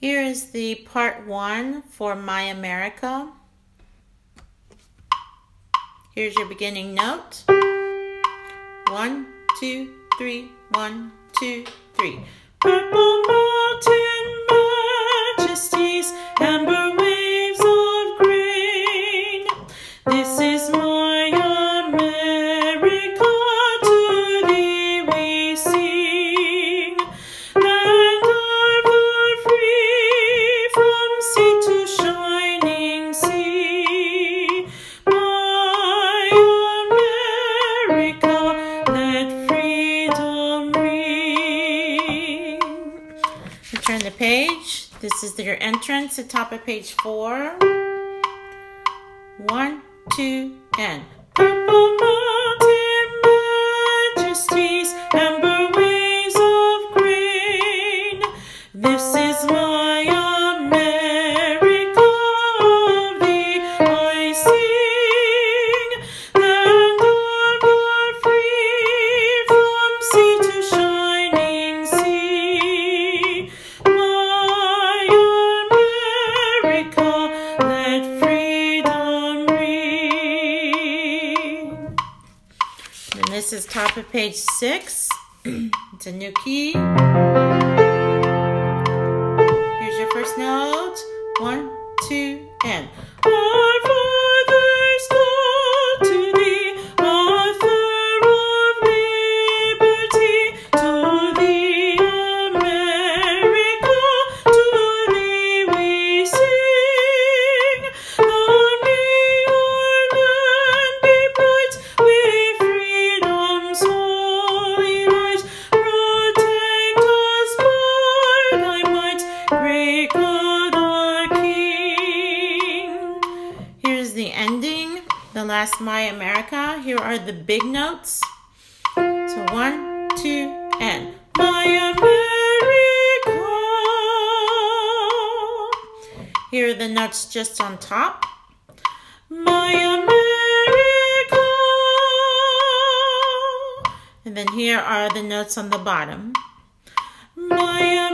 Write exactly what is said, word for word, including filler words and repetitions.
Here is the part one for My America. Here's your beginning note. One, two, three, one, two, three. Purple mountain majesties, amber waves of grain. This is my America, to thee we sing. Land of the free, from sea to shining sea. My America, let freedom ring. You turn the page. This is your entrance at top of page four. One, two, and purple mountain majesties, amber waves of grain. This is my America, of thee I sing. Land of the free, from sea to shining sea. My America, let freedom ring. And this is top of page six. It's a new key. Here's your first note. One, two, and our fathers call to thee, author of liberty, to thee, America, to thee we sing. Lord, may your land be bright with freedom's holy light. Protect us by thy might, great God our King. Here's the ending, the last My America. Here are the big notes. So one, two, and My America. Here are the notes just on top. My America. And then here are the notes on the bottom. My